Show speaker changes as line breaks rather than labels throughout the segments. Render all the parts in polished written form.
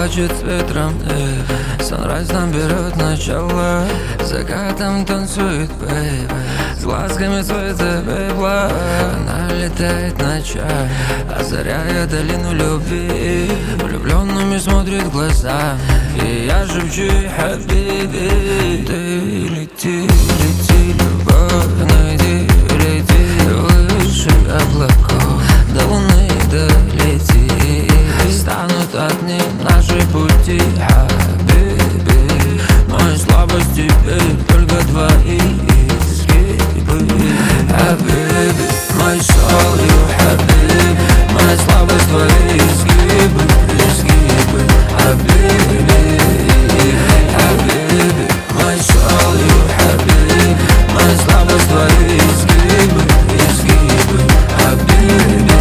плачет с ветром, Sunrise нам берет начало, закатом танцует, бэйбэ, с глазками цвета пепла. Она летает ночами, озаряя долину любви, влюбленными смотрит в глаза, и я шепчу ей: хабиби, ты лети, лети, любовь, найди, лети выше облаков, до луны долети, станут одни наши пути, хабиби. Моя слабость теперь только твои изгибы, хабиби. Мой soul, you, хабиби. Моя слабость твои изгибы, изгибы, хабиби, хабиби. Мой soul, you, хабиби. Моя слабость твои изгибы, изгибы, хабиби.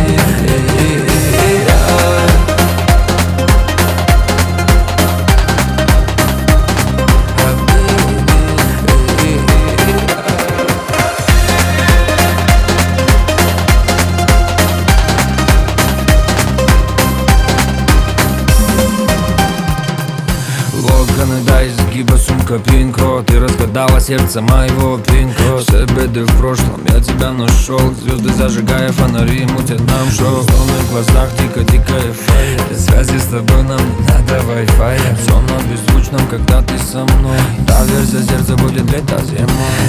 Локоны до изгиба, сумка пинко. Ты разгадала сердце моего пинко. Все беды в прошлом, я тебя нашел. Звезды зажигая, фонари мутят нам шоу. В темных глазах тихо-тихо эйфория. Без связи с тобой нам не надо вай-фая. Все на беззвучном, когда ты со мной. Доверься, сердце будет лето зимой.